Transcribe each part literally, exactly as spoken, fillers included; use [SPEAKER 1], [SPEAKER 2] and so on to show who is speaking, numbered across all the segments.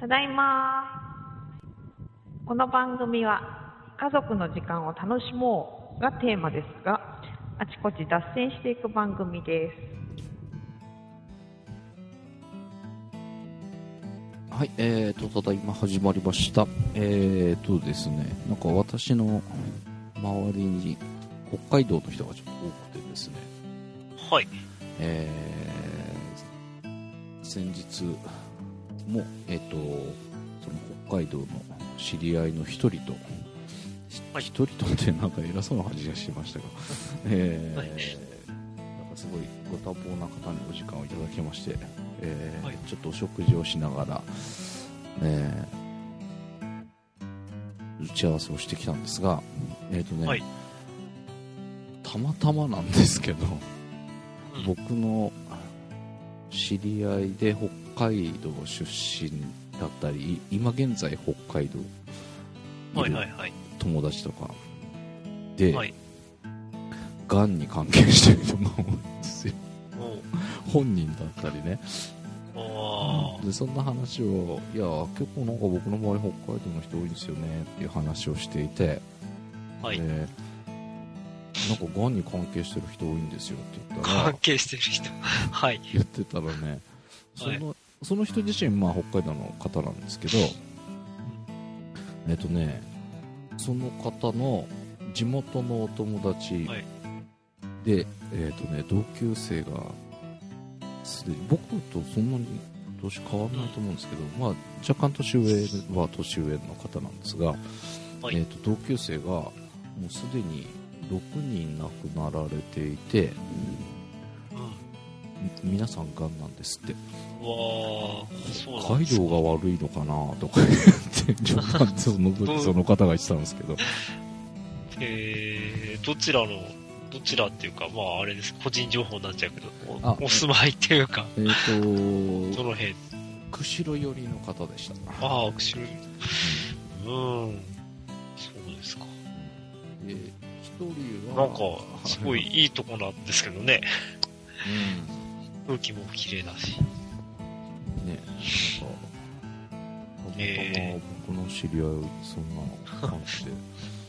[SPEAKER 1] だいま。この番組は家族の時間を楽しもうがテーマですが、あちこち脱線していく番組です。
[SPEAKER 2] はい、えーと、ただいま始まりました。えーとですね、なんか私の周りに北海道の人がちょっと多くてですね、
[SPEAKER 3] はい。
[SPEAKER 2] えー、先日も、えーと、その北海道の知り合いの一人と、
[SPEAKER 3] はい、
[SPEAKER 2] 一人とってなんか偉そうな感じがしましたが、えー
[SPEAKER 3] はい、
[SPEAKER 2] なんかすごいご多忙な方にお時間をいただきまして、えーはい、ちょっとお食事をしながら、えー、打ち合わせをしてきたんですが、えーとね、はい、たまたまなんですけど、うん、僕の知り合いで北海道出身だったり、今現在北海道いる友達とかで、はい、がんに関係してる人が多いんですよ。本人だったりね。でそんな話を、いや結構なんか僕の周り北海道の人多いんですよねっていう話をしていて、
[SPEAKER 3] はい、
[SPEAKER 2] でなんかがんに関係してる人多いんですよって言ったら、
[SPEAKER 3] 関係してる人はい
[SPEAKER 2] 言ってたらね、その、はい、その人自身まあ北海道の方なんですけど、えっとねその方の地元のお友達で、はい、えっとね同級生がすでに僕とそんなに年変わらないと思うんですけど、まあ、若干年上は年上の方なんですが、はい、えー、と同級生がもうすでにろくにん亡くなられていて、うん、皆さんがんなんですって。
[SPEAKER 3] うわ
[SPEAKER 2] 北海道が悪いのかなとか言って冗談その時その方が言ってたんですけど、
[SPEAKER 3] えー、どちらのどちらっていうか、まああれです、個人情報になっちゃうけど、 お, お住まいっていうか、
[SPEAKER 2] えーと
[SPEAKER 3] その辺
[SPEAKER 2] 釧路寄りの方でした。
[SPEAKER 3] ああ、釧路寄り、うん、うん、そうですか。
[SPEAKER 2] で一人は
[SPEAKER 3] なんかすごいいいとこなんですけどね、うん、空気も綺麗だしね。
[SPEAKER 2] なんかたまたま僕の知り合いそんな感じで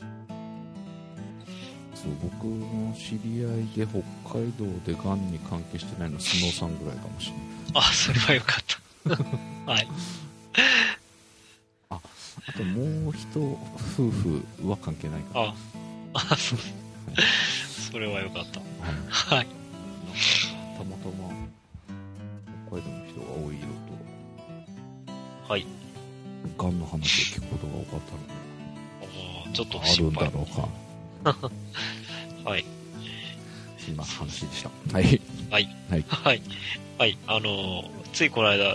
[SPEAKER 2] そう僕の知り合いで北海道でがんに関係してないのはスノーさんぐらいかもしれない。
[SPEAKER 3] あ、それはよかったはい。
[SPEAKER 2] あ、あともう一夫婦は関係ないかな。
[SPEAKER 3] ああ、そうそれはよかった。はい。はい、
[SPEAKER 2] なんかたまたま北海道の人が多いの
[SPEAKER 3] と、はい。
[SPEAKER 2] がんの話を聞くことが多かったので、
[SPEAKER 3] ああ、ちょっと
[SPEAKER 2] あるんだろうか。
[SPEAKER 3] はい。
[SPEAKER 2] そんな話でした。はい。
[SPEAKER 3] はい。はい。はい。はい。あのー、ついこの間、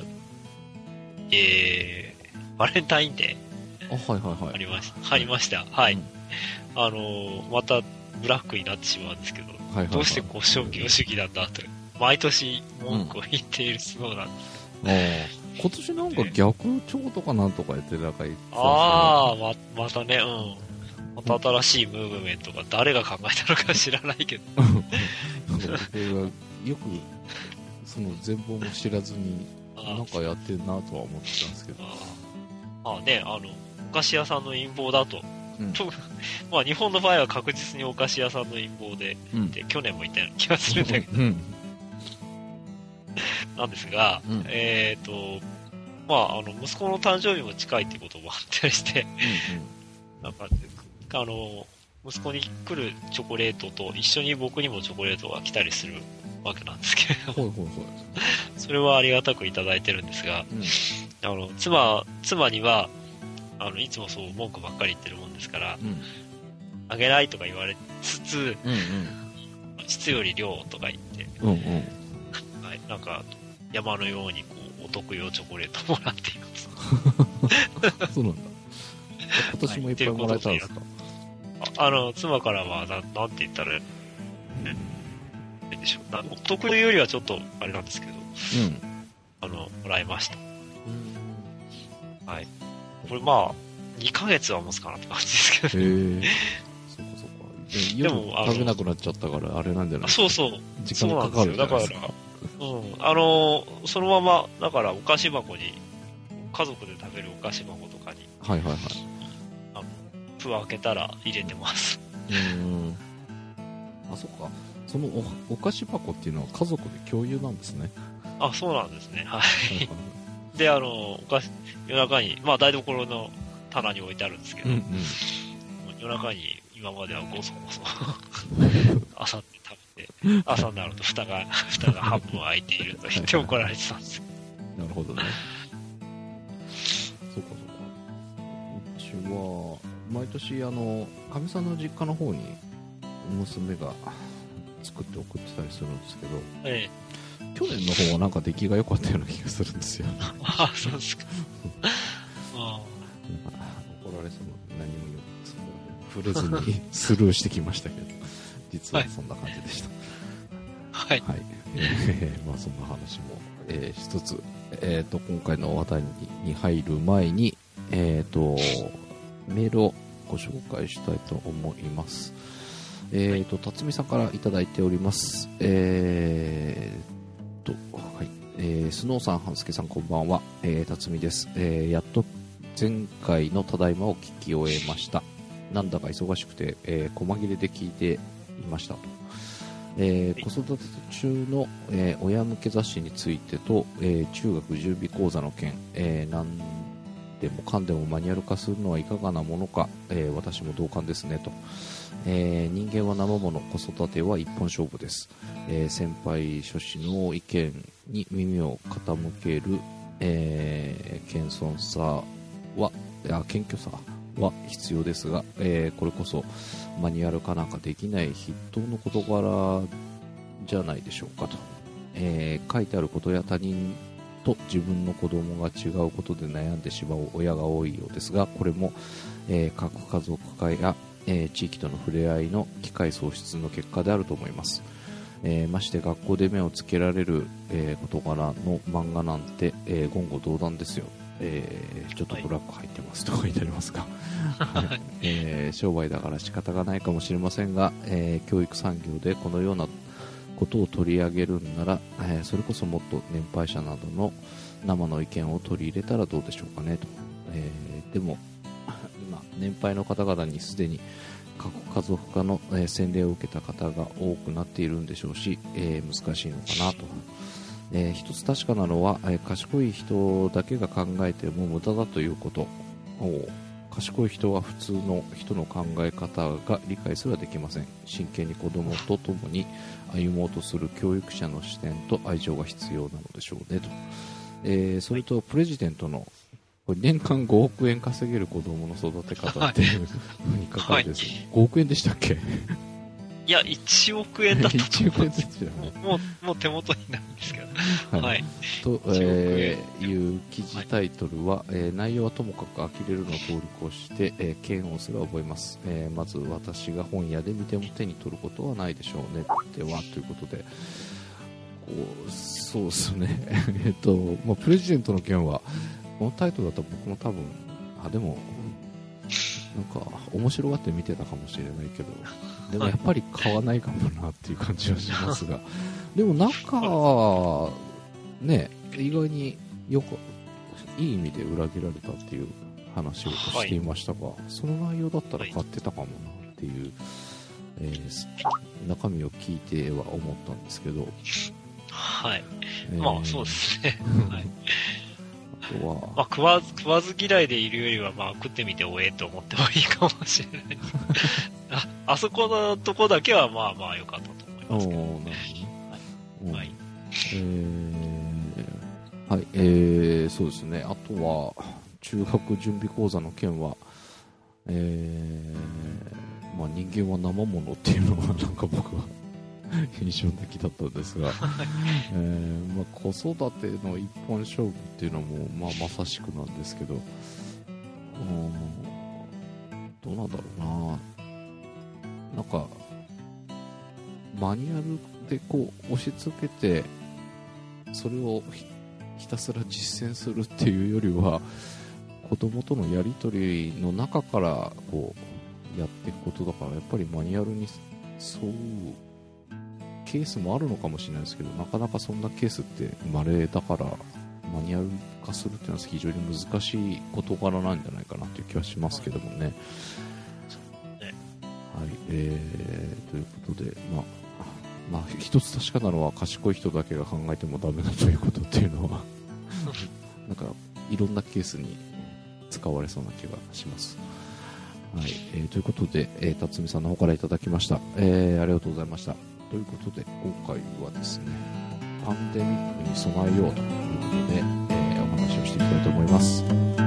[SPEAKER 3] えー、バレンタインデー。
[SPEAKER 2] あ、はいはいはい。
[SPEAKER 3] ありました。ありました。はい。うん、あのー、またブラックになってしまうんですけど、はいはいはい、どうしてこう商業主義なんだと、毎年文句を言っているそうなんです。
[SPEAKER 2] うん、あ今年なんか逆調とかなんとかやってなんか言ってたんですけど、
[SPEAKER 3] ああ、ま、またね、うん。また新しいムーブメントが誰が考えたのか知らないけど
[SPEAKER 2] 僕がよくその全貌も知らずになんかやってるなとは思ってたんですけど、
[SPEAKER 3] ああね、あのお菓子屋さんの陰謀だと、うん、まあ日本の場合は確実にお菓子屋さんの陰謀で、うん、で去年も言ったような気がするんだけど、うん、なんですが、うん、えっ、ー、とまああの息子の誕生日も近いってこともあったりして、うんうん、なんかあの息子に来るチョコレートと一緒に僕にもチョコレートが来たりするわけなんですけれども、ほいほいほいそれはありがたくいただいてるんですが、うん、あの 妻, 妻にはあのいつもそう文句ばっかり言ってるもんですから、うん、あげないとか言われつつ、うんうん、質より量とか言って、うんうんはい、なんか山のようにこうお得用チョコレートをもらっています
[SPEAKER 2] そうなんだ。今年もいっぱいもらえたんですか？
[SPEAKER 3] あの妻からはななんて言ったら、ね、いいでしょう。お得というよりはちょっとあれなんですけど、うん、あのもらいました。うんはい。これまあにかげつは持つかなって感じですけど。へえ。そうかそうか。
[SPEAKER 2] でも食べなくなっちゃったからあれなんじゃないですか。
[SPEAKER 3] そうそう。
[SPEAKER 2] 時間かかるじゃないですか。
[SPEAKER 3] だから、うん、あのそのままだからお菓子箱にお家族で食べるお菓子箱とかに、
[SPEAKER 2] はいはいはい。
[SPEAKER 3] あのプ開けたら入れてます。
[SPEAKER 2] うーん。あ、そっか。その お, お菓子箱っていうのは家族で共有なんですね。
[SPEAKER 3] あ、そうなんですね。はい。で、あの、お菓子、夜中に、まあ台所の棚に置いてあるんですけど、うんうん、夜中に今まではゴソゴソ朝って食べて、朝になると蓋が、蓋が半分開いていると言って怒られてたんですよ。
[SPEAKER 2] なるほどね。そうかそうか。うちは、毎年、あの、かみさんの実家の方に娘が作って送ってたりするんですけど、
[SPEAKER 3] ええ、
[SPEAKER 2] 去年の方はなんか出来が良かったような気がするんですよ。
[SPEAKER 3] ああ、そうですか。ああ。
[SPEAKER 2] 怒られそうな何も触れずにスルーしてきましたけど、実はそんな感じでした。
[SPEAKER 3] はい。
[SPEAKER 2] はい。えー、まあそんな話も、えー、一つ、えっ、ー、と、今回の話題に入る前に、えっ、ー、と、メールをご紹介したいと思います。えっ、ー、と、辰巳さんからいただいております。えーと、はい。えー、スノーさん、半助さん、こんばんは。えー、辰巳です。えー、やっと前回のただいまを聞き終えました。なんだか忙しくて、えー、細切れで聞いていましたと。えー、子育て中の、えー、親向け雑誌についてと、えー、中学準備講座の件、えー、何でもかんでもマニュアル化するのはいかがなものか、えー、私も同感ですねと。えー、人間は生もの、子育ては一本勝負です。えー、先輩諸子の意見に耳を傾ける、えー、謙遜さは、あ、謙虚さは必要ですが、えー、これこそマニュアル化なんかできない筆頭の事柄じゃないでしょうかと。えー、書いてあることや他人と自分の子供が違うことで悩んでしまう親が多いようですが、これも、えー、核家族化や、えー、地域との触れ合いの機会創出の結果であると思います。えー、まして学校で目をつけられる、えー、事柄の漫画なんて、えー、言語道断ですよ。えー、ちょっとブラック入ってますとか書いてありますか、はいえー、商売だから仕方がないかもしれませんが、えー、教育産業でこのようなことを取り上げるんなら、えー、それこそもっと年配者などの生の意見を取り入れたらどうでしょうかねと、えー、でも今年配の方々にすでに核家族化の、えー、洗礼を受けた方が多くなっているんでしょうし、えー、難しいのかなと。えー、一つ確かなのは、えー、賢い人だけが考えても無駄だということを、賢い人は普通の人の考え方が理解すらできません。真剣に子供と共に歩もうとする教育者の視点と愛情が必要なのでしょうねと、えー、それとプレジデントのこれ年間ごおくえん稼げる子供の育て方っていうふうに書かれてるんです、はい、ごおくえんでしたっけ
[SPEAKER 3] いや、いちおくえんだったと思うんです
[SPEAKER 2] いちおくえんですよね。
[SPEAKER 3] もう、もう手元になるんですけど。はい。はい、
[SPEAKER 2] と、えー、いう記事タイトルは、はいえー、内容はともかく呆れるのを通り越して、えー、嫌悪すら覚えます。えー、まず私が本屋で見ても手に取ることはないでしょうね。では、ということで、こうそうですね。えっと、まあ、プレジデントの件は、このタイトルだと僕も多分、あ、でも、なんか、面白がって見てたかもしれないけど、でもやっぱり買わないかもなっていう感じはしますが、でもなんか、ね、意外によく、いい意味で裏切られたっていう話をしていましたが、はい、その内容だったら買ってたかもなっていう、えー、中身を聞いては思ったんですけど、
[SPEAKER 3] はい。えー、まあ、そうですね。はい。
[SPEAKER 2] あとは、
[SPEAKER 3] まあ、食わず、食わず嫌いでいるよりは、まあ、食ってみておえと思ってもいいかもしれない。あ、あそこのとこだけは、まあまあ良かったと思いますけど。なるほどね。はい。はい、
[SPEAKER 2] えー、はい、えー、そうですね。あとは、中学準備講座の件は、えー、まあ人間は生ものっていうのが、なんか僕は、印象的だったんですが、えーまあ、子育ての一本勝負っていうのも、まあ、まさしくなんですけど、どうなんだろうな、なんかマニュアルでこう押し付けてそれを ひ, ひたすら実践するっていうよりは、子供とのやり取りの中からこうやっていくことだから、やっぱりマニュアルに沿うケースもあるのかもしれないですけど、なかなかそんなケースって稀だから、 マニュアル化するっていうのは非常に難しい事柄なんじゃないかなという気はしますけどもね。はい、えー、ということで、まあ、まあ、一つ確かなのは賢い人だけが考えてもダメだということっていうのはなんかいろんなケースに使われそうな気がします。はい、えー、ということで、えー、辰巳さんの方からいただきました、えー、ありがとうございました。ということで今回はですね、パンデミックに備えようということで、えー、お話をしていきたいと思います。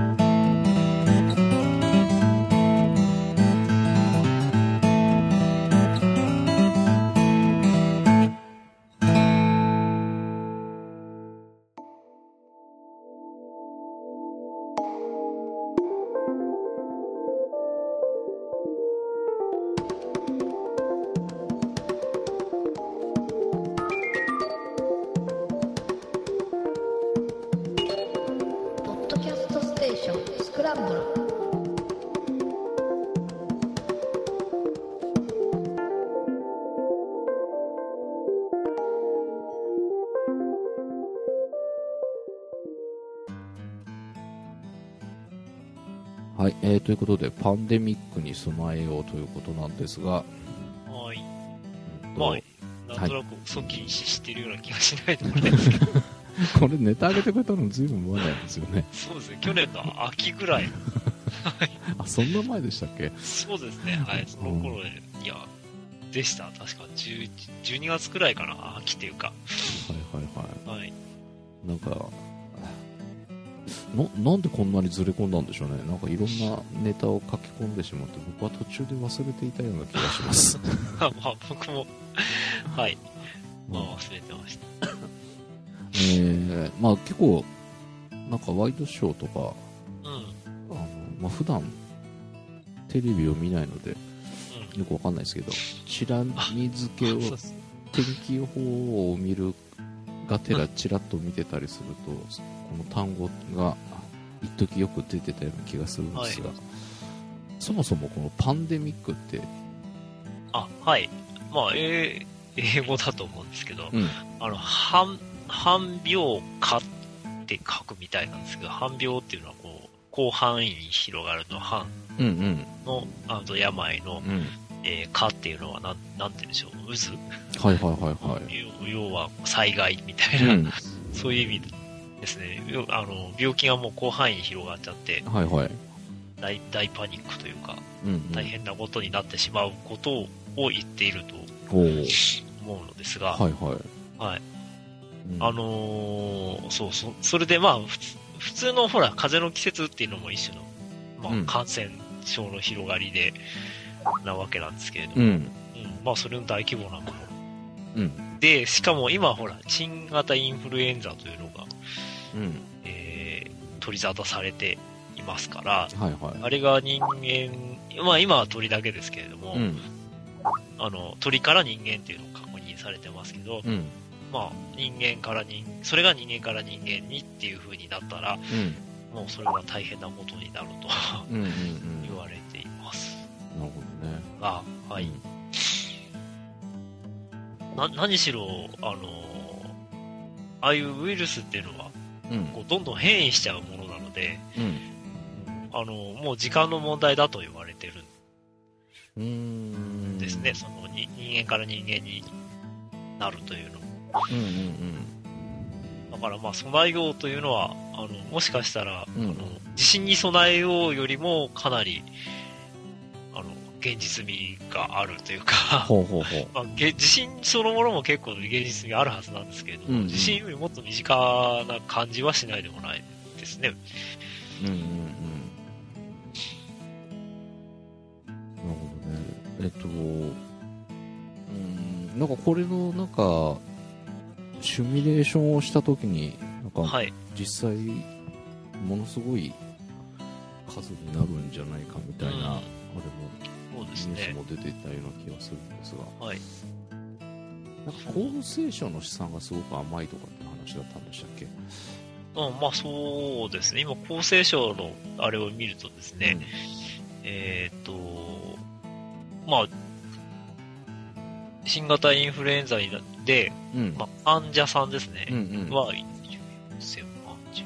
[SPEAKER 2] はい、えー、ということでパンデミックに備えようということなんですが、
[SPEAKER 3] はい、まあなんとなく嘘禁止してるような気がしないでもないですけど、はい、
[SPEAKER 2] これネタ上げてくれたのずいぶん前なんですよね。
[SPEAKER 3] そうですね、去年の秋ぐらい
[SPEAKER 2] あ、そんな前でしたっけ。
[SPEAKER 3] そうですね、はい、その頃で、いやでした、確かじゅうにがつくらいかな、秋っていうか、
[SPEAKER 2] はいはいはい、
[SPEAKER 3] はい、
[SPEAKER 2] なんかな, なんでこんなにずれ込んだんでしょうね。なんかいろんなネタを書き込んでしまって僕は途中で忘れていたような気がします
[SPEAKER 3] まあ僕もはい、まあ、忘れてました
[SPEAKER 2] えー、まあ結構なんかワイドショーとか、
[SPEAKER 3] うん、
[SPEAKER 2] あのまあ普段テレビを見ないので、うん、よくわかんないですけど、チラ見付けを天気予報を見るがてらチラッと見てたりすると、この単語が一時よく出てたような気がするんですが、はい、そもそもこのパンデミックって、
[SPEAKER 3] あ、はい、まあ、えー、英語だと思うんですけど、うん、あの半半病化って書くみたいなんですけど、半病っていうのはこう広範囲に広がるの半の、うんうん、あと病の、うん、えー、化っていうのはなんなんて言うんでしょう、渦、
[SPEAKER 2] はいはいはいはい、
[SPEAKER 3] 要は災害みたいな、うん、そういう意味ですね。あの病気がもう広範囲に広がっちゃって、はいはい、大, 大パニックというか、うんうん、大変なことになってしまうことを言っていると思うのですが、はいはいはい、うん、あのー、そうそう、それでまあ普通のほら風邪の季節っていうのも一種の、まあ、うん、感染症の広がりでなわけなんですけれども、うんうん、まあそれの大規模なもの、うん、でしかも今ほら新型インフルエンザというのが、うん、えー、取り沙汰されていますから、はいはい、あれが人間、まあ今は鳥だけですけれども、うん、あの鳥から人間っていうのを確認されてますけど、うん、まあ人間から人それが人間から人間にっていう風になったら、うん、もうそれは大変なことになるとうんうん、うん、言われています。
[SPEAKER 2] なるほどね。
[SPEAKER 3] あ、はい。うん、な何しろあのああいうウイルスっていうのは、うん、こうどんどん変異しちゃうものなので、うん、あのもう時間の問題だと言われてるんですね。そのに人間から人間になるというのも、うんうんうん、だからまあ備えようというのはあのもしかしたら、うん、あの地震に備えようよりもかなりあの現実味があるというかほうほうほう、まあ、地震そのものも結構現実味あるはずなんですけれども、うんうん、地震よりもっと身近な感じはしないでもないですね。うんうんうん、
[SPEAKER 2] なるほどね。えっとうんなんかこれのなんかシミュレーションをしたときになんか、はい、実際ものすごい数になるんじゃないかみたいな、うん、あれもニュースも出ていたような気がするんですが、はい、なんか厚生省の試算がすごく甘いとかって話だったんでしたっけ？
[SPEAKER 3] うん、まあそうですね。今厚生省のあれを見るとですね、うん、えっとまあ新型インフルエンザで、うん、まあ、患者さんですね、うんうん、は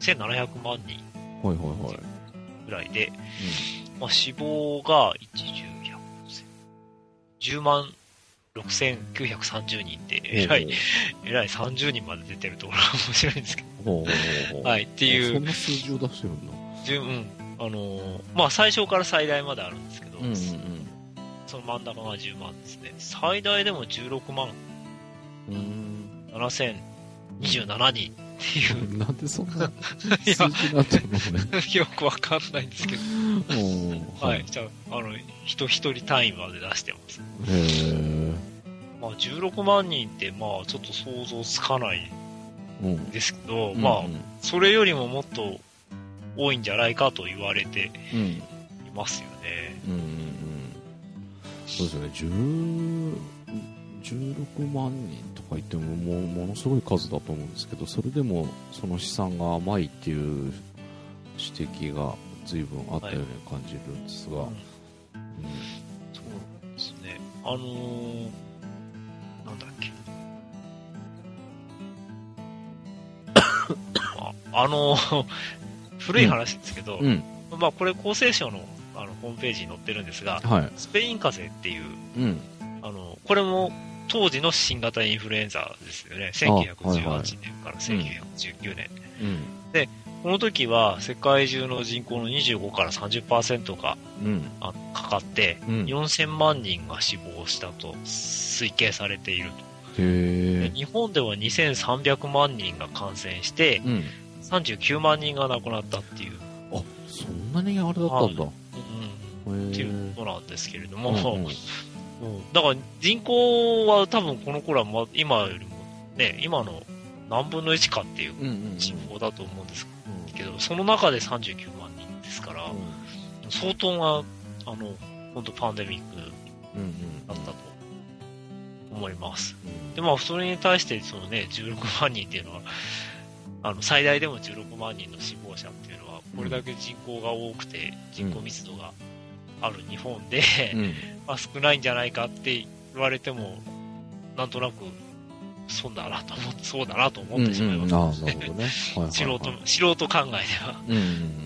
[SPEAKER 3] せんななひゃくまんにん
[SPEAKER 2] はいはいはい。
[SPEAKER 3] ぐらいで、うん、まあ、死亡がいち、じゅう、ひゃく、じゅうまんろくせんきゅうひゃくさんじゅうにんって、えらい、えらいさんじゅうにんまで出てるところが面白いんですけど。はい、っていう。
[SPEAKER 2] そんな数字を出してるんだ。
[SPEAKER 3] うん。あのー、まあ、最初から最大まであるんですけど、うんうんうん、その真ん中がじゅうまんですね。最大でもじゅうろくまんななせんにじゅうななにんっていう。
[SPEAKER 2] なんでそんな数字になってるのね。
[SPEAKER 3] よくわかんないんですけど。はい。じゃあ、あの、人一人単位まで出してます。へー。まあ、じゅうろくまんにんって、まあ、ちょっと想像つかないんですけど、うん、まあ、うんうん、それよりももっと多いんじゃないかと言われていますよね。うんうんうん、
[SPEAKER 2] そうですよね。じゅう、じゅうろくまんにんとか言ってももうものすごい数だと思うんですけど、それでもその試算が甘いっていう指摘が随分あったように感じるんですが、はい、うんうん、
[SPEAKER 3] そうですね。あのー、なんだっけあ, あのー、古い話ですけど、うんうん、まあこれ厚生省のあのホームページに載ってるんですが、はい、スペイン風邪っていう、うん、あのこれも当時の新型インフルエンザですよね。せんきゅうひゃくじゅうはちねんからせんきゅうひゃくじゅうきゅうねん、うん、でこの時は世界中の人口のにじゅうごからさんじゅっパーセントが、うん、あかかって、うん、よんせんまんにんが死亡したと推計されていると。へー。日本ではにせんさんびゃくまんにんが感染して、うん、さんじゅうきゅうまんにんが亡くなったっていう。
[SPEAKER 2] あ、そんなにあれだったんだ。
[SPEAKER 3] うん、っていうことなんですけれども、うんうんうん、だから人口は多分この頃は、ま、今よりもね、今の何分のいちかっていう人口だと思うんですけど、うんうんうん、その中でさんじゅうきゅうまんにんですから、うん、相当な、あの、本当パンデミックだったと思います。うんうんうん、で、まあ、それに対して、そのね、じゅうろくまんにんっていうのは、あの、最大でもじゅうろくまんにんの死亡者っていうのは、これだけ人口が多くて、人口密度がある日本で、うん、まあ少ないんじゃないかって言われても、なんとなく、そうだなと思って、そうだなと思ってしまいますね。素人、素人考えでは。うんうんうん、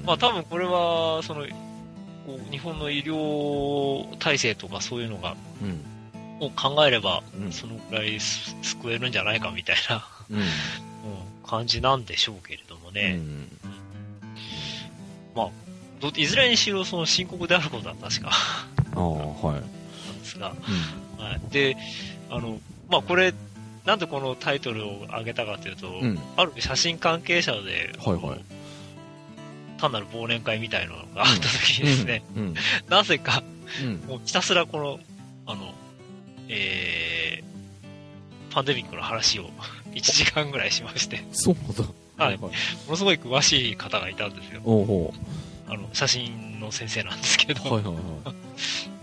[SPEAKER 3] まあ多分これは、その、こう日本の医療体制とかそういうのが、うん、を考えれば、うん、そのくらい救えるんじゃないかみたいな、うんうん、感じなんでしょうけれどもね。うんうん、まあ、いずれにしろその深刻であることは確かあ、はい、なんですが、うん、はい、で、あの、まあこれ、なんでこのタイトルを挙げたかというと、うん、ある写真関係者で、はいはい、単なる忘年会みたいなのがあった時にですね、うんうん、なぜか、うん、もうひたすらこの、あの、えー、パンデミックの話をいちじかんぐらいしまして、
[SPEAKER 2] そうだ、
[SPEAKER 3] はい、はい、ものすごい詳しい方がいたんですよ。おうおう、あの写真の先生なんですけど、はいはいはい、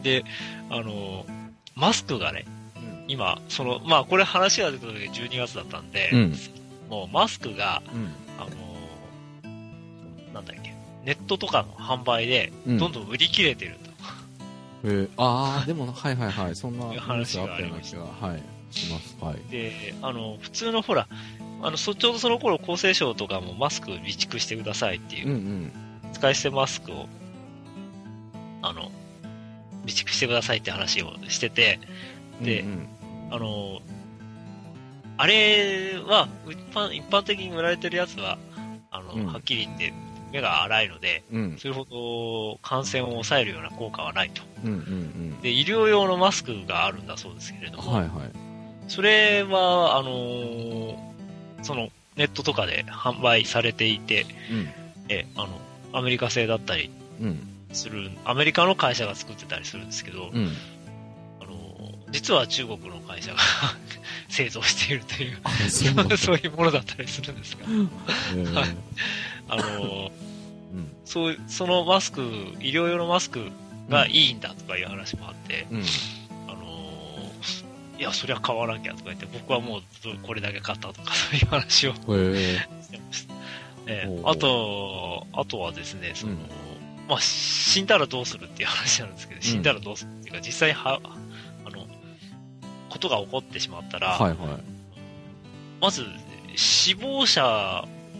[SPEAKER 3] で、あのマスクがね、うん、今そのまあこれ話が出た時がじゅうにがつだったんで、うん、もうマスクが、うん、あのなんだっけ、ネットとかの販売でどんどん売り切れてると。
[SPEAKER 2] うん、えー、ああでもはいはいはい、そんな話があったような気が、はい、します。はい。で、あの普通のほら、あのちょうどその頃厚生省とかもマスク備蓄してくださいっていう。うんうん、使い捨てマスクを、あの、備蓄してくださいって話をしてて、で、うんうん、あの、あれは、一般、一般的に売られてるやつは、あの、うん、はっきり言って目が粗いので、うん、それほど感染を抑えるような効果はないと、うんうんうん。で、医療用のマスクがあるんだそうですけれども、はいはい、それは、あの、その、ネットとかで販売されていて、うん、え、あの、アメリカ製だったりする、うん、アメリカの会社が作ってたりするんですけど、うん、あの実は中国の会社が製造しているというそうそういうものだったりするんですが、はい、あの、うん、そうそのマスク、医療用のマスクがいいんだとかいう話もあって、うん、あのいやそりゃ買わなきゃとか言って、僕はもうこれだけ買ったとかそういう話をしてました。えー、あと、あとはですね、その、うん、まあ、死んだらどうするっていう話なんですけど、死んだらどうするっていうか、実際は、あの、ことが起こってしまったら、はいはい、まず、死亡者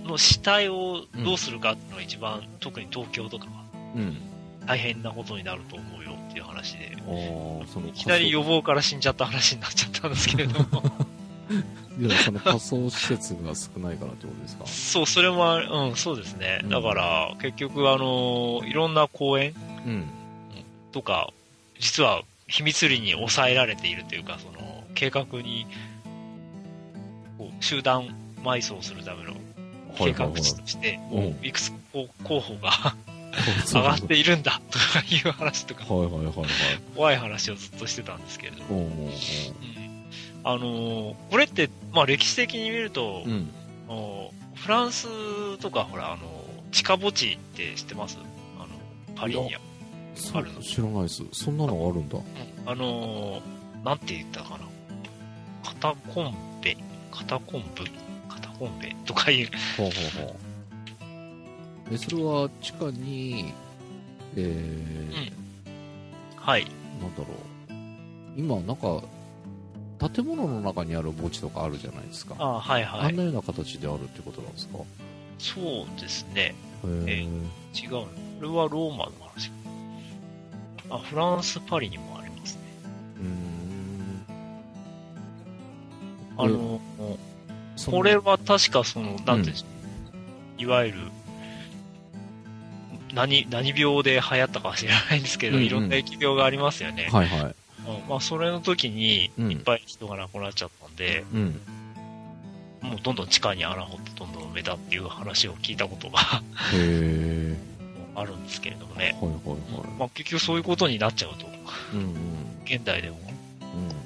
[SPEAKER 3] の死体をどうするかっていうのが一番、うん、特に東京とかは、うん、大変なことになると思うよっていう話で、そのいきなり予防から死んじゃった話になっちゃったんですけれども
[SPEAKER 2] いや、その仮想施設が少ないからってことですか？
[SPEAKER 3] そう、それも、うん、そうですね。だから、結局、あの、いろんな公園、うん、とか、実は秘密裏に抑えられているというか、その、計画に、こう集団埋葬するための計画地として、いくつ候補が上がっているんだとかいう話とか、怖い話をずっとしてたんですけれども、うんあのー、これって、まあ、歴史的に見ると、うん、フランスとかほら、あのー、地下墓地って知ってます？あのパリにあるの。
[SPEAKER 2] 知らないです。そんなのあるんだ。うん、
[SPEAKER 3] あのー、なんて言ったかな、カタコンベカタコンブカタコンベとかいう。ほうほうほ
[SPEAKER 2] う。え、それは地下に、えー、うん、
[SPEAKER 3] はい。
[SPEAKER 2] なんだろう。今、なんか、建物の中にある墓地とかあるじゃないですか。
[SPEAKER 3] あ、はいはい。
[SPEAKER 2] あんなような形であるってことなんですか？
[SPEAKER 3] そうですね。えー、違うの。これはローマの話。あ、フランス、パリにもありますね。うーん。あの、これは確かその、なんていうんですか、うん、いわゆる、何、何病で流行ったかは知らないんですけど、うんうん、いろんな疫病がありますよね。
[SPEAKER 2] はいはい。
[SPEAKER 3] まあ、それの時にいっぱい人が亡くなっちゃったんで、うん、もうどんどん地下に穴掘ってどんどん埋めたっていう話を聞いたことがへあるんですけれどもね、はいはいはい、まあ、結局そういうことになっちゃうと、うんうん、現代でも、うんうん、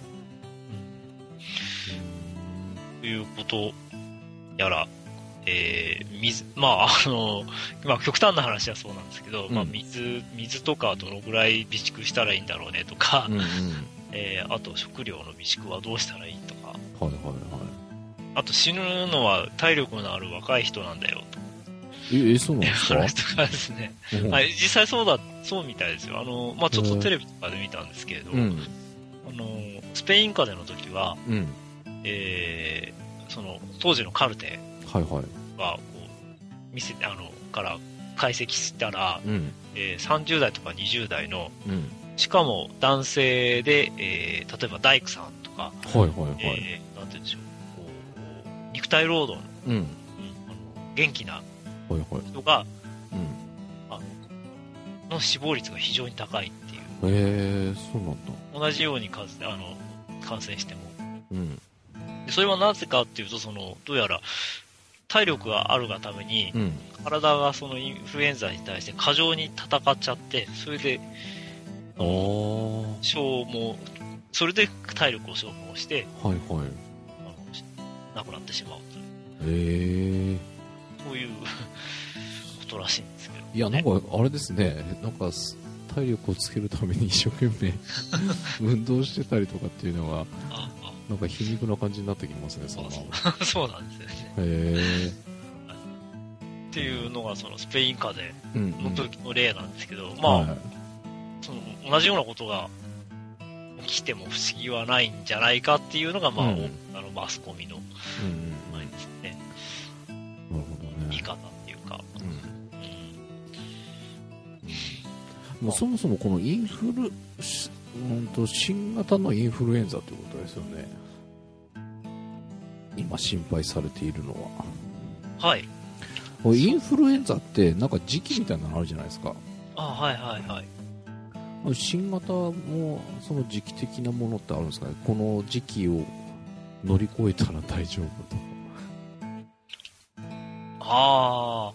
[SPEAKER 3] ということやら、えー、水、まあ、あの、まあ、極端な話はそうなんですけど、うん、まあ、水、水とかどのぐらい備蓄したらいいんだろうねとか、うんうん、えー、あと食料の備蓄はどうしたらいいとか、はいはいはい。あと死ぬのは体力のある若い人なんだよと。
[SPEAKER 2] え、え、そうなんですか？
[SPEAKER 3] 話とかですね。うん、はい、実際そうだ、そうみたいですよ。あの、まあ、ちょっとテレビとかで見たんですけれど、うん、あの、スペイン風邪の時は、うん、えー、その、当時のカルテ、はいはい。はこう見せあのから解析したら、うん、えー、さんじゅう代とかにじゅう代の、うん、しかも男性で、えー、例えば大工さんとか、はいはいはい、えー、なんて言うんでしょう、こう肉体労働の、うんうん、あの元気な人が、はいはい、あのの死亡率が非常に高いっていう。
[SPEAKER 2] へえー、そうなんだ。
[SPEAKER 3] 同じように数あの感染しても、うん、でそれはなぜかっていうと、そのどうやら体力があるがために、うん、体がそのインフルエンザに対して過剰に戦っちゃって、それで消耗、それで体力を消耗して、はいはい、あの亡くなってしまうという、へそういうことらしいんですけど、ね、
[SPEAKER 2] いや、なんかあれですね、なんか体力をつけるために一生懸命運動してたりとかっていうのがなんか皮肉な感じになってきますね。その
[SPEAKER 3] そうなんですよね。へっていうのがそのスペイン風邪の時の例なんですけど、うんうん、まあ、はい、その同じようなことが起きても不思議はないんじゃないかっていうのが、まあ、うん、あのマスコミの、うんうん、ですね。なるほどね。言い方っていうか。うん
[SPEAKER 2] うん、もうそもそもこのインフルうんと新型のインフルエンザということですよね。今心配されているのは。
[SPEAKER 3] はい。
[SPEAKER 2] インフルエンザってなんか時期みたいなのあるじゃないですか。
[SPEAKER 3] あ、はいはいはい。
[SPEAKER 2] 新型もその時期的なものってあるんですかね。この時期を乗り越えたら大丈夫とか。
[SPEAKER 3] ああ。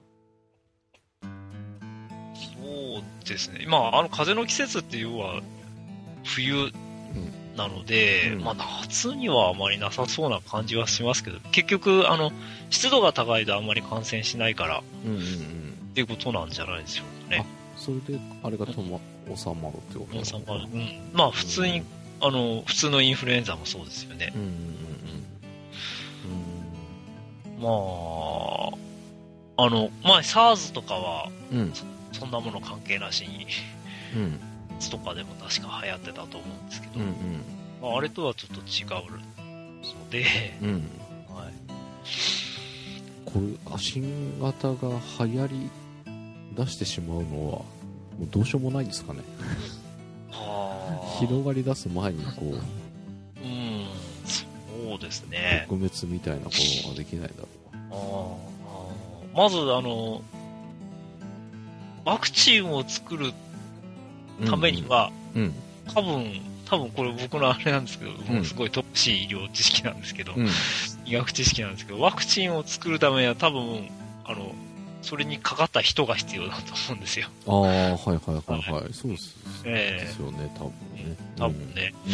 [SPEAKER 3] そうですね。まあ、あの風の季節っていうのは冬なので、うん、まあ夏にはあまりなさそうな感じはしますけど、結局あの湿度が高いとあんまり感染しないから、うんうんうん、っていうことなんじゃないでしょうかね。
[SPEAKER 2] あ、それであれがと、ま、収まるってこと
[SPEAKER 3] 収まる。うん。まあ普通に、うん、あの普通のインフルエンザもそうですよね。うんうんうんうん、まああの前 SARS とかは、うん、そ, そんなもの関係なしに。うんとかでも確か流行ってたと思うんですけど、うんうん、まあ、あれとはちょっと違うので、うん、はい、
[SPEAKER 2] これ新型が流行り出してしまうのはもうどうしようもないんですかね。広がり出す前にこう、うん、
[SPEAKER 3] そうですね。
[SPEAKER 2] 撲滅みたいなことができないだろうか。
[SPEAKER 3] ああ、まずあのワクチンを作るためには、うんうん、多分多分これ僕のあれなんですけど、うん、もうすごい乏しい医療知識なんですけど、うん、医学知識なんですけど、ワクチンを作るためには多分あのそれにかかった人が必要だと思うんですよ。
[SPEAKER 2] ああ、はいはいはいはい、そうです、
[SPEAKER 3] えー、
[SPEAKER 2] ですよね、多分ね。
[SPEAKER 3] 多分ね。うん、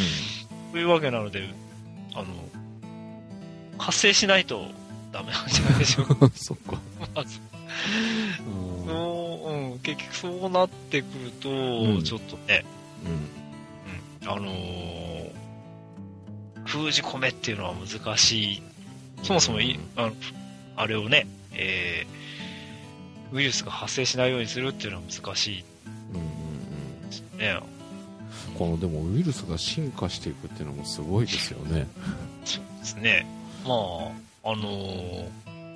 [SPEAKER 3] というわけなので、あの発生しないとダメなんじゃないでしょうか。
[SPEAKER 2] そっか。
[SPEAKER 3] まず。そう、うん、結局そうなってくると、うん、ちょっとね、うん、うん、あのー、封じ込めっていうのは難しい。そもそもい、あの、あれをね、えー、ウイルスが発生しないようにするっていうのは難しいですね。
[SPEAKER 2] このでもウイルスが進化していくっていうのもすごいですよね。
[SPEAKER 3] そうですね。まあ、あのー、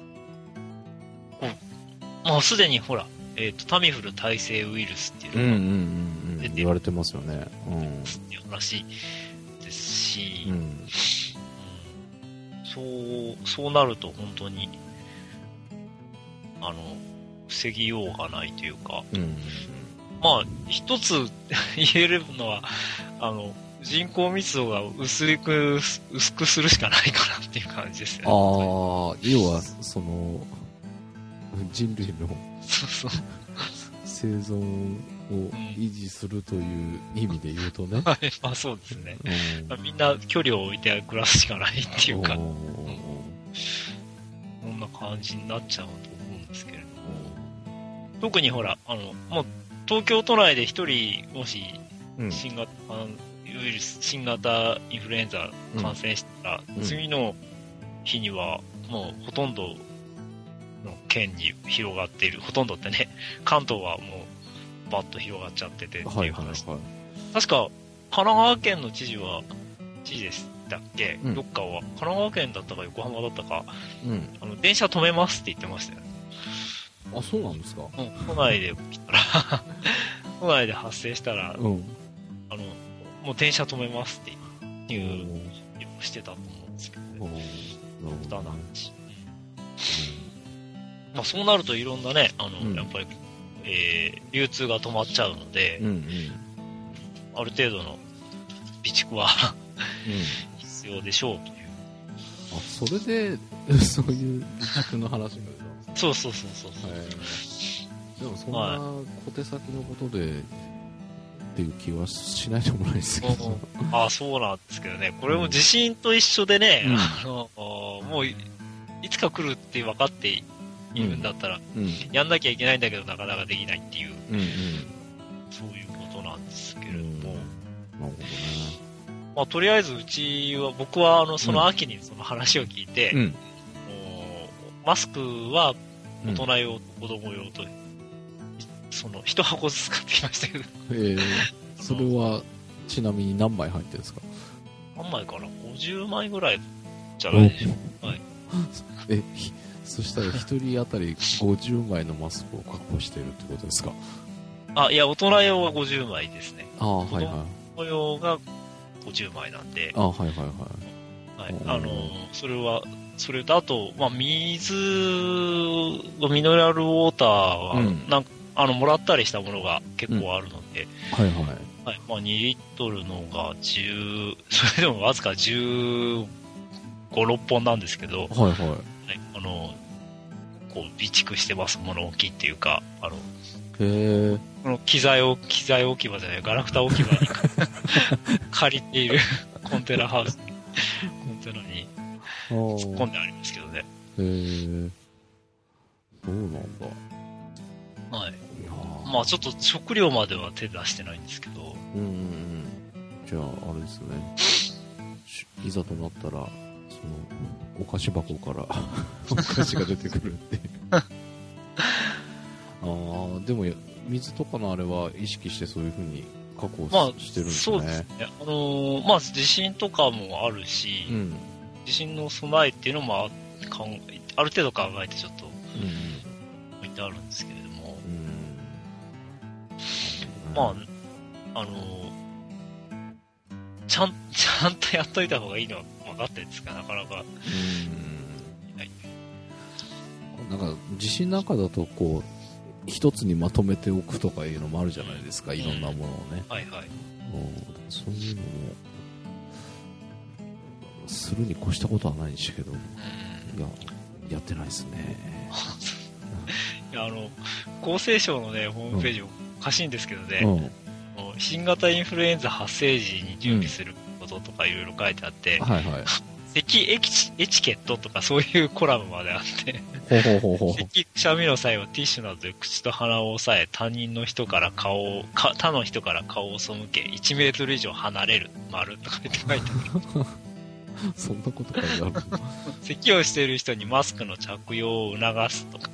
[SPEAKER 3] まあ、すでにほら、えっ、ー、と、タミフル耐性ウイルスっていうのが、うんうんうんうん、
[SPEAKER 2] 言われてますよね。うん。
[SPEAKER 3] っていう話ですし、うんうん、そう、そうなると本当に、あの、防ぎようがないというか、うん、まあ、一つ言えるのは、あの、人口密度が薄く、薄くするしかないかなっていう感じですよね。
[SPEAKER 2] ああ、要は、その、人類の生存を維持するという意味で言うとね。
[SPEAKER 3] はい、まあそうですね。うんまあ、みんな距離を置いて暮らすしかないっていうか、うん、そんな感じになっちゃうと思うんですけれども。特にほら、あの、もう東京都内で一人、もし、新型、うん、ウイルス、新型インフルエンザ感染したら、うん、次の日には、もうほとんど、の県に広がっている、ほとんどってね、関東はもうバッと広がっちゃっててっていう話、はいはいはい、確か神奈川県の知事は知事でしたっけ、うん、どっかは神奈川県だったか横浜だったか、うん、あの電車止めますって言ってましたよ。
[SPEAKER 2] あ、そうなんですか。
[SPEAKER 3] うん、都内で来たら都内で発生したら、うん、あのもう電車止めますっていうしてたと思うんですけどね。負担な話。まあ、そうなるといろんなね、あの、うん、やっぱり、えー、流通が止まっちゃうので、うんうん、ある程度の備蓄は、うん、必要でしょうという。
[SPEAKER 2] あ、それで、そういう備蓄の話が出たんですね。
[SPEAKER 3] そうそうそうそう。
[SPEAKER 2] でもそんな小手先のことで、っていう気はしないでもないですけど。
[SPEAKER 3] ああ、そうなんですけどね。これも地震と一緒でね、うん、あのもういつか来るって分かっているんだったら、うん、やんなきゃいけないんだけどなかなかできないっていう、うんうん、そういうことなんですけれども。うん、なるほどね。まあ、とりあえずうちは、僕はあのその秋にその話を聞いて、うん、マスクは大人用と子供用と、その一箱ずつ買ってきましたけど、
[SPEAKER 2] えー、それはちなみに何枚入ってるんですか？
[SPEAKER 3] 何枚かな、ごじゅうまいぐらいじゃないでしょうか。はい、
[SPEAKER 2] え、そしたらひとり当たりごじゅうまいのマスクを確保しているってことですか？
[SPEAKER 3] あ、いや、大人用はごじゅうまいですね。
[SPEAKER 2] ああ、はいはい。
[SPEAKER 3] 子供用がごじゅうまいなんで。
[SPEAKER 2] ああ、はいはいはい。
[SPEAKER 3] はい、あのそれはそれとあと、まあ、水ミネラルウォーターは、うん、なんかあのもらったりしたものが結構あるので、
[SPEAKER 2] うん、はいはい、
[SPEAKER 3] はい、まあ、にリットルのがじゅう、それでもわずかじゅうご、ろっぽんなんですけど、はいはい、はい、あのこう備蓄してます物置っていうか、あの
[SPEAKER 2] へえ、
[SPEAKER 3] この機材を機材置き場じゃないガラクタ置き場に借りているコンテナハウスにコンテナに突っ込んでありますけどね。へ
[SPEAKER 2] え、そうなんだ。
[SPEAKER 3] はい。まあちょっと食料までは手出してないんですけど。うんうんうん。
[SPEAKER 2] じゃああれですね。いざとなったらそのお菓子箱からお菓子が出てくるっていう。ああ、でも水とかのあれは意識してそういう風に確保してるんですね。まあ、そうですね。
[SPEAKER 3] あのー、まあ地震とかもあるし、うん、地震の備えっていうのもあある程度考えてちょっと置いてあるんですけれども、うん、まあ、あの、ちゃん、ちゃんとやっといた方がいいのは分かってるんですか、なかなか。うん、
[SPEAKER 2] はい、なんか、地震なんかだと、こう、一つにまとめておくとかいうのもあるじゃないですか、いろんなものをね。
[SPEAKER 3] うん、はいはい。
[SPEAKER 2] そういうのも、するに越したことはないんですけど、うん、いや、やってないですね。
[SPEAKER 3] いや、あの、厚生省のね、ホームページおかしいんですけどね、うん、新型インフルエンザ発生時に準備することとかいろいろ書いてあって、うん、はいはい。咳エチエチケットとかそういうコラムまであってほほほほ咳くしゃみの際はティッシュなどで口と鼻を押さえ他人の人から顔をか他の人から顔を背けいちメートル以上離れる丸とか言って書いてある
[SPEAKER 2] そんなこと書いてある
[SPEAKER 3] 咳をしている人にマスクの着用を促すとか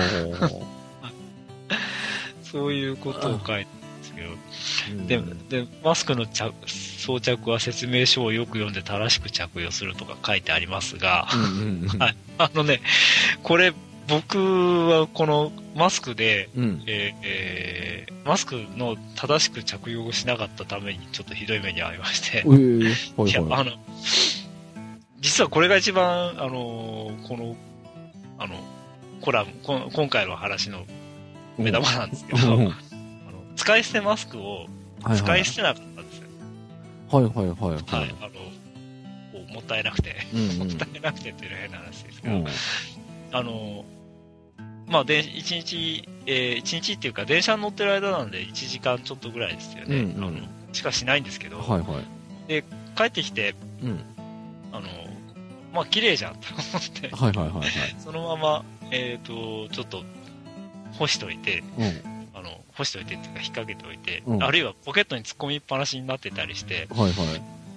[SPEAKER 3] そういうことを書いてあるんですけど、うん、で, でマスクの着装着は説明書をよく読んで正しく着用するとか書いてありますが、うんうんうんはい、あのね、これ僕はこのマスクで、うんえーえー、マスクの正しく着用をしなかったためにちょっとひどい目に遭いまして、えーはいはい、いやあの実はこれが一番あのこのあのコラムこの今回の話の目玉なんですけど、うんうん、あの使い捨てマスクを使い捨てなかったんですよ。
[SPEAKER 2] はいはいはいはい、はい、
[SPEAKER 3] あのこうもったいなくて、うんうん、もったいなくてっていう変な話ですけど、うん、あのまあで一日、えー、一日っていうか電車に乗ってる間なんでいちじかんちょっとぐらいですよね、うんうん、あのしかしないんですけど、はいはい、で帰ってきて、うん、あのまあ綺麗じゃんと思って、はいはいはいはい、そのままえっ、ー、とちょっと干しといて、うん、あの干しといてっていうか引っ掛けておいて、うん、あるいはポケットに突っ込みっぱなしになってたりして、はいはい、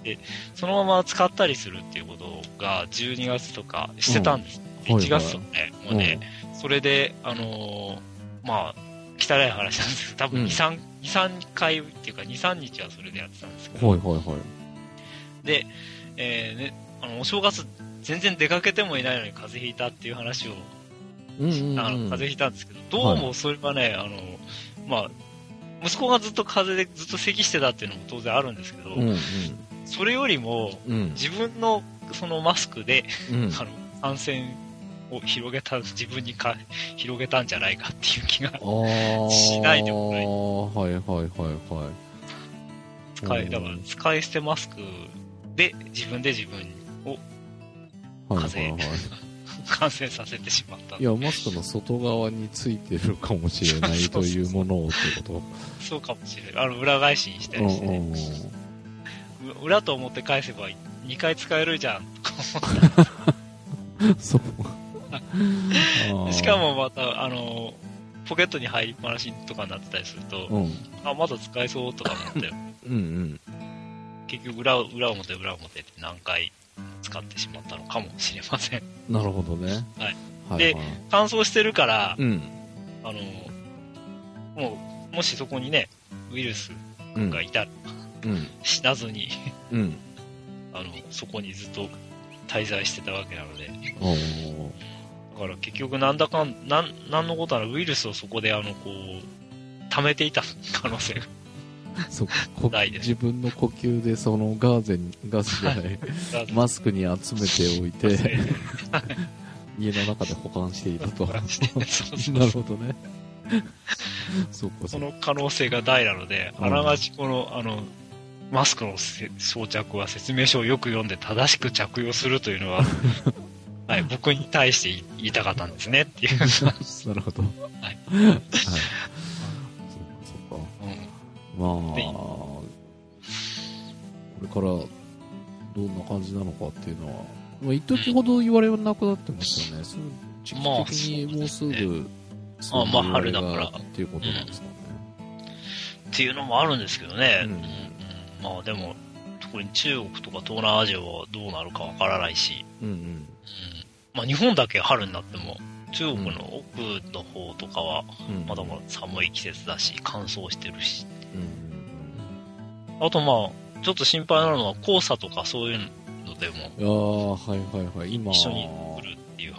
[SPEAKER 3] でそのまま使ったりするっていうことがじゅうにがつとかしてたんです、うん、いちがつとかね、はいはい、もうね、うん、それであのー、まあ汚い話なんですけど多分に、さんかいっていうかに、さんにちはそれでやってたんですけど、はいはいはい、で、えーね、あのお正月全然出かけてもいないのに風邪ひいたっていう話を、うんうんうん、あの風邪ひいたんですけど、どうもそれはね、はい、あのまあ、息子がずっと風邪でずっと咳してたっていうのも当然あるんですけど、うんうん、それよりも、うん、自分のそのマスクで、うん、あの感染を広げた自分にか広げたんじゃないかっていう気がしないでもない。
[SPEAKER 2] はいはいはいはい。
[SPEAKER 3] 使いだから使い捨てマスクで自分で自分を風邪、はいはいはい、感染させてしまった。
[SPEAKER 2] いやマスクの外側についてるかもしれないというものをってこと。
[SPEAKER 3] そうかもしれない。あの裏返しにしたりして、ね、裏と思って返せばにかい使えるじゃんとか思った。そう。しかもまたあのポケットに入りっぱなしとかになってたりすると、うん、あまだ使えそうとか思ってうん、うん、結局裏裏表裏表って何回使ってしまったのかもしれません。
[SPEAKER 2] なるほどね。
[SPEAKER 3] はい。はい、で、はい、乾燥してるから、うん、あのもうもしそこにねウイルスがいたら、うん、死なずに、うん、あのそこにずっと滞在してたわけなので。だから結局なんだかんなんなんのことならウイルスをそこであのこう溜めていた可能性が
[SPEAKER 2] そうないです。自分の呼吸でそのガーゼにガスじゃないマスクに集めておいて家の中で保管していたと。なるほどね。
[SPEAKER 3] そうかその可能性が大なので、あながちこのあのマスクの装着は説明書をよく読んで正しく着用するというのは。はい、僕に対して言いたかったんですねっていう。
[SPEAKER 2] なるほど。はい。はい。そうか、そうか。うん、まあ、これからどんな感じなのかっていうのは、まあ、一時ほど言われなくなってますよね。そう時期的にもうすぐ、
[SPEAKER 3] まあ、あまあ、春だから
[SPEAKER 2] っていうことなんですかね、
[SPEAKER 3] うん。っていうのもあるんですけどね。うんうん、まあでも、特に中国とか東南アジアはどうなるかわからないし。うんうんうんまあ、日本だけ春になっても中国の奥の方とかはまだまだ寒い季節だし乾燥してるし、うん、あとまあちょっと心配なのは黄砂とかそういうのでも
[SPEAKER 2] あ、はいはいはい、今
[SPEAKER 3] 一緒に来るっていう話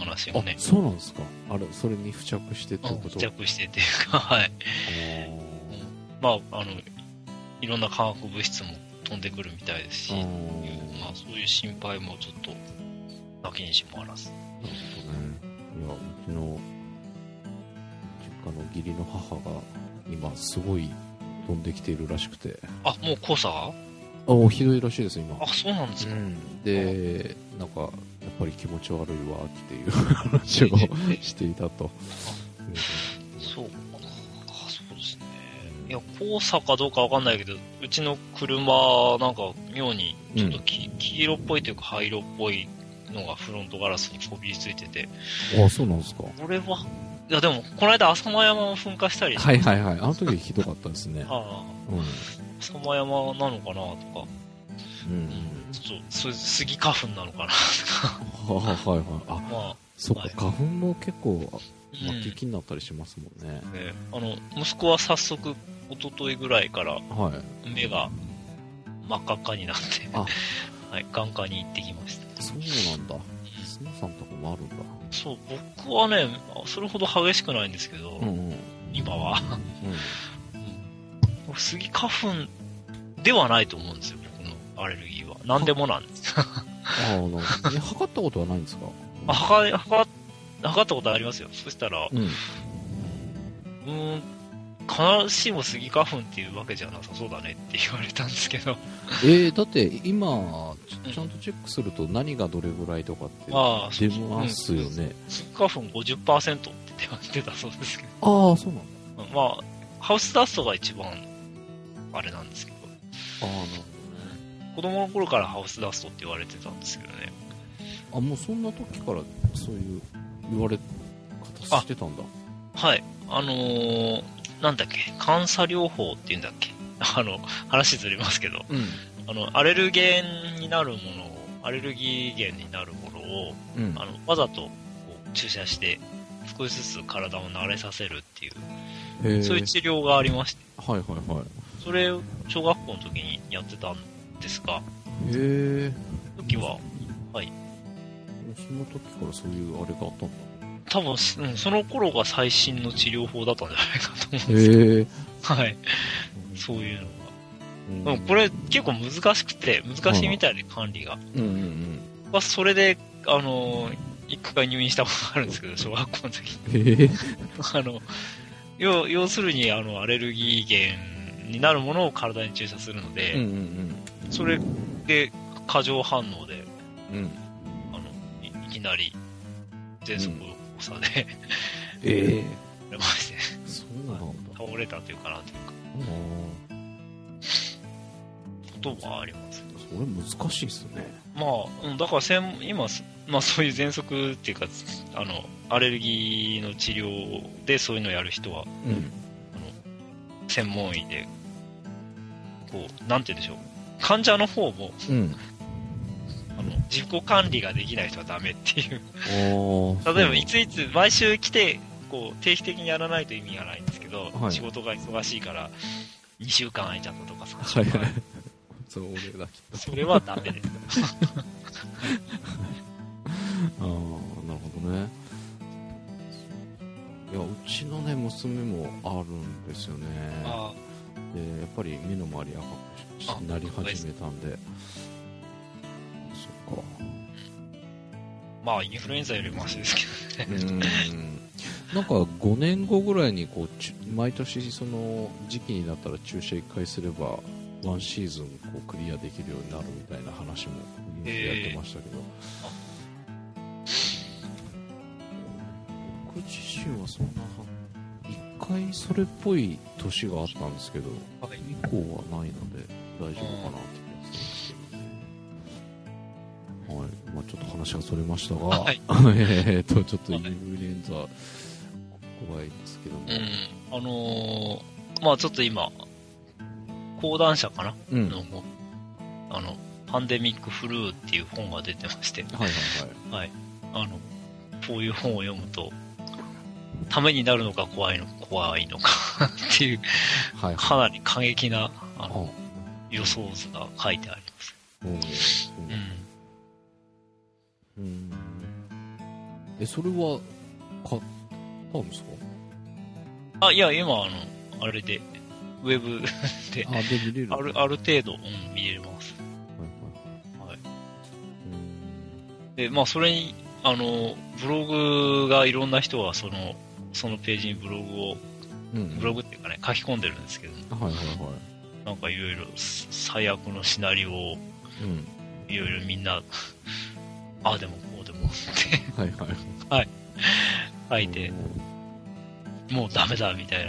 [SPEAKER 3] 話をね。
[SPEAKER 2] そうなんですか。あれ、それに付着してってこと？
[SPEAKER 3] 付着してっていうか、はい。まあ、あの、いろんな化学物質も飛んでくるみたいですし、まあ、そういう心配もちょっと、なきにしもあらず。なるほどね。
[SPEAKER 2] いや、うちの、実家の義理の母が、今、すごい飛んできているらしくて。
[SPEAKER 3] あ、もう黄砂が？
[SPEAKER 2] あ、もうひどいらしいです、今。
[SPEAKER 3] あ、そうなんですか。うん、
[SPEAKER 2] で、なんか、やっぱり気持ち悪いわっていう話をしていたと。
[SPEAKER 3] そうか、そうですね。いや、黄砂かどうかわかんないけど、うちの車、なんか妙に、ちょっとき、うん、黄色っぽいというか灰色っぽいのがフロントガラスにこびりついてて。
[SPEAKER 2] あ、そうなんですか。
[SPEAKER 3] これは、いやでも、この間浅間山も噴火したりして。
[SPEAKER 2] はいはいはい。あの時ひどかったですね。
[SPEAKER 3] ああ。うん。浅間山なのかなとか。うん。ちょっと、スギ花粉なのかなとか。
[SPEAKER 2] はいはいはい。あ、まあ、そっか、はい、花粉も結構、巻き気になったりしますもんね。
[SPEAKER 3] うん、ね、あの、息子は早速、一昨日ぐらいから、目が真っ赤っかになって、はい、はい、眼科に行ってきました。
[SPEAKER 2] そうなんだ。砂さんとかもあるんだ。
[SPEAKER 3] そう、僕はね、それほど激しくないんですけど、うんうん、今は。うん、スギ花粉ではないと思うんですよ、僕のアレルギーは。何でもなんです。あ
[SPEAKER 2] あ、なんか、測ったことはないんですか？
[SPEAKER 3] あ、測、測、測ったことありますよ。そしたら、うん、うーん、必ずしもスギ花粉っていうわけじゃなさそうだねって言われたんですけど。
[SPEAKER 2] えー、だって今、ちゃんとチェックすると何がどれぐらいとかって出ますよね。
[SPEAKER 3] スギ花粉 ごじゅっパーセント って出たそうですけど。
[SPEAKER 2] ああ、そうなんだ。
[SPEAKER 3] まあ、ハウスダストが一番、あれなんですけど。
[SPEAKER 2] ああ、なるほどね。
[SPEAKER 3] 子供の頃からハウスダストって言われてたんですけどね。
[SPEAKER 2] あ、もうそんな時からそういう言われ方してたんだ。
[SPEAKER 3] はい。あのー、なんだっけ、監査療法っていうんだっけ。あの、話ずれますけど、うん、あの、アレルゲンになるものを、アレルギー源になるものを、うん、あの、わざとこう注射して、少しずつ体を慣れさせるっていう、そういう治療がありまして。
[SPEAKER 2] はいはいはい。
[SPEAKER 3] それを小学校の時にやってたんですが、
[SPEAKER 2] へえ。
[SPEAKER 3] 時は、はい。
[SPEAKER 2] その時からそういうあれがあったんだ。
[SPEAKER 3] 多分、うん、その頃が最新の治療法だったんじゃないかと思うんですけど。へはい。そういうのが。うん、でもこれ結構難しくて、難しいみたいで管理が。うんうんうん。まあ、それで、あの、一回入院したことがあるんですけど、小学校の時に。へあの、要、要するに、あの、アレルギー源になるものを体に注射するので、うんうんうん、それで過剰反応で、うん、あのい、いきなり、喘息をさで、
[SPEAKER 2] うん、ええ
[SPEAKER 3] ー。まして、
[SPEAKER 2] そうなんだ。
[SPEAKER 3] 倒れたというかなんというか。ことはあります。
[SPEAKER 2] それ難しいですね。
[SPEAKER 3] まあ、うん、だから専今、まあそういう喘息っていうか、あの、アレルギーの治療でそういうのをやる人は、うん、あの専門医で、こう、なんて言うんでしょう。患者の方も、うん、あの自己管理ができない人はダメっていう。例えば、いついつ、毎週来て、こう、定期的にやらないと意味がないんですけど、はい、仕事が忙しいから、にしゅうかん空いちゃったとかさんしゅうかん。はいはい、
[SPEAKER 2] それ俺だきっと。
[SPEAKER 3] それはダメです。
[SPEAKER 2] ああ、なるほどね。いや、うちのね、娘もあるんですよね。あで、やっぱり目の周り赤くなり始めたんで。そっか。
[SPEAKER 3] まあ、インフルエンザよりマシですけどね。うん
[SPEAKER 2] なんかごねんごぐらいにこう毎年その時期になったら注射いっかいすればワンシーズンこうクリアできるようになるみたいな話もニュースでやってましたけど、えー、僕自身はそんないっかいそれっぽい年があったんですけど、はい、以降はないので大丈夫かなって気がするんですけどね。はい、まあ、ちょっと話がそれましたが、はい、えっとちょっとインフルエンザ怖いですけども、うん、
[SPEAKER 3] あのー、まあちょっと今講談社かな、うん、のあのパンデミックフルーっていう本が出てまして、はいはいはい、はい、あのこういう本を読むとためになるのか怖いの怖いのかっていう、はい、かなり過激なあの、うん、予想図が書いてあります。うんうんうん
[SPEAKER 2] え、それは買ったんですか？
[SPEAKER 3] あ、いや、今、あの、あれで、ウェブで、
[SPEAKER 2] あ、で見れる、
[SPEAKER 3] ある、ある程度、うん、見れます。はいはい。はい。で、まあ、それに、あの、ブログがいろんな人が、その、そのページにブログを、うんうん、ブログっていうかね、書き込んでるんですけど、はいはいはい。なんかいろいろ最悪のシナリオを、いろいろみんな、ああでもこうでもってはいはい。はい。書いて、もうダメだみたいな。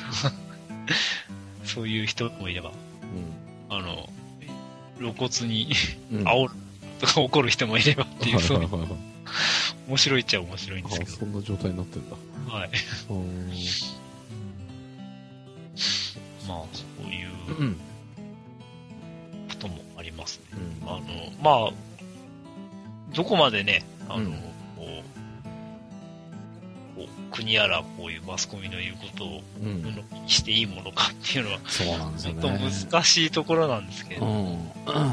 [SPEAKER 3] そういう人もいれば、うん、あの、露骨に煽るとか怒る人もいればっていう、そういう、面白いっちゃ面白いんですけど。
[SPEAKER 2] そんな状態になってるんだ。
[SPEAKER 3] はい。まあ、そういうこともありますね。うん、あの、まあ、どこまでね、あの、うん、こう、こう国やらこういうマスコミの言うことをしていいものかっていうのは、うん、そうなんですよね。ちょっと難しいところなんですけど。うん。そうですね。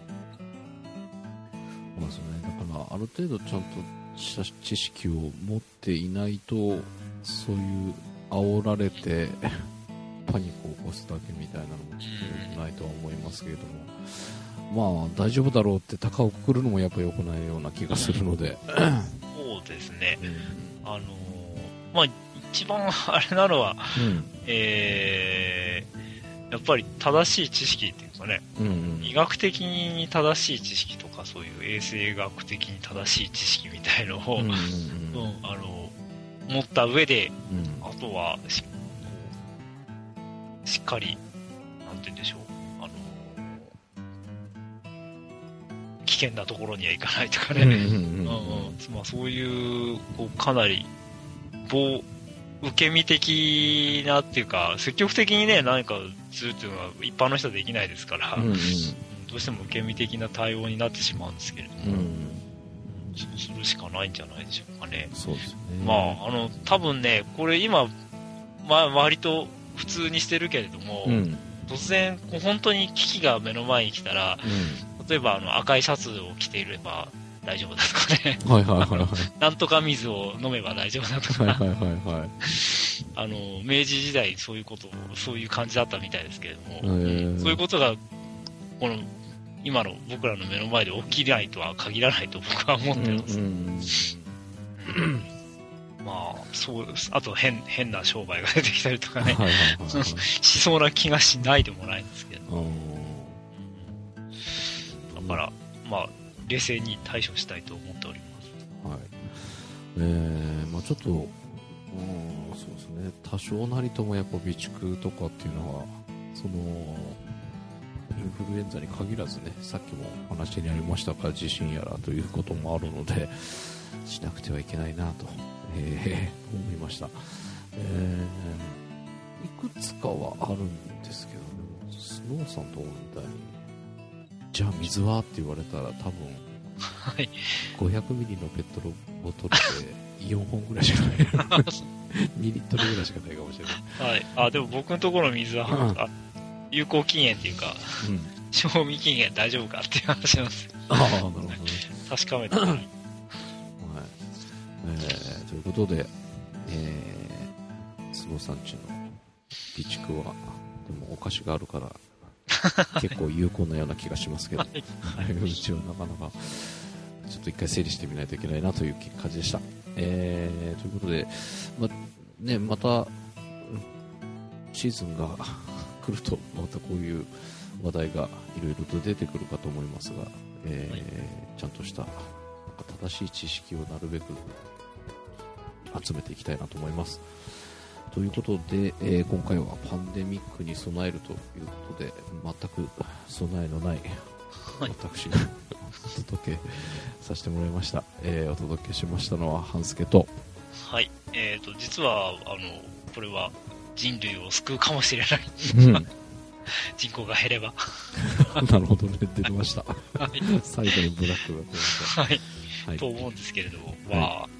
[SPEAKER 2] だから、ある程度ちゃんと知識を持っていないと、そういう煽られて、パニックを起こすだけみたいなのもちょっとないとは思いますけれども、まあ大丈夫だろうって高をくくるのもやっぱ良くないような気がするので。
[SPEAKER 3] そうですね。うん、あのー、まあ一番あれなのは、うん、えー、やっぱり正しい知識っていうかね、うんうん、医学的に正しい知識とかそういう衛生学的に正しい知識みたいのを、うんうんうんうん、あの持った上で、うん、あとはししっかり、なんて言うんでしょう、あのー、危険なところには行かないとかね、うんうんうんうんまあ、そういう、こうかなり、棒、受け身的なっていうか、積極的にね、何かするっていうのは一般の人はできないですから、うんうん、どうしても受け身的な対応になってしまうんですけれども、うん、そうするしかないんじゃないでしょうかね。
[SPEAKER 2] そうですね。
[SPEAKER 3] まあ、あの、多分ね、これ今、まあ、割と、普通にしてるけれども、うん、突然本当に危機が目の前に来たら、うん、例えばあの赤いシャツを着ていれば大丈夫だとかね、はいはいはいはい、なんとか水を飲めば大丈夫だとか、はいはいはいはい、あの明治時代そういうことそういう感じだったみたいですけれども、うん、そういうことがこの今の僕らの目の前で起きないとは限らないと僕は思ってます。うんうんまあ、そうです。あと変、変な商売が出てきたりとかね、はいはいはいはい、しそうな気がしないでもないんですけど。だから、まあ、冷静に対処したいと思っております。はい。
[SPEAKER 2] えー、まあちょっと、うん、そうですね、多少なりともやっぱ備蓄とかっていうのは、その、インフルエンザに限らずね、さっきもお話にありましたが、地震やらということもあるので、しなくてはいけないなと。えー、思いました、えー、いくつかはあるんですけど、でもスノーさんとみたいにじゃあ水はって言われたら多分、はい、ごひゃくミリのペットボトルでよんほんぐらいしかないにリットルぐらいしかないかもしれない、
[SPEAKER 3] はい、あでも僕のところの水は、うん、有効期限っていうか、うん、賞味期限大丈夫かっていう話なんですよ。ああなるほどね。確かめてはい
[SPEAKER 2] えー、ということで、えー、スノーさんちの備蓄はでもお菓子があるから結構有効なような気がしますけど、はい、うちはなかなかちょっと一回整理してみないといけないなという感じでした。えー、ということで、まね、またシーズンが来るとまたこういう話題がいろいろと出てくるかと思いますが、えーはい、ちゃんとした正しい知識をなるべく集めていきたいなと思います。ということで、えー、今回はパンデミックに備えるということで全く備えのない私がお届けさせてもらいました、えー、お届けしましたのは半助と
[SPEAKER 3] はい、えーと実はあのこれは人類を救うかもしれない、うん、人口が減れば
[SPEAKER 2] なるほどね、出ました、はい、最後にブラックが出ました、
[SPEAKER 3] はいはい、と思うんですけれども、まあ、はい、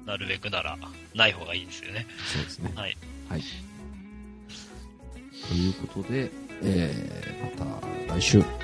[SPEAKER 3] なるべくならない方がいいですよね。
[SPEAKER 2] そうですね。
[SPEAKER 3] はい。
[SPEAKER 2] はい。ということで、えー、また来週。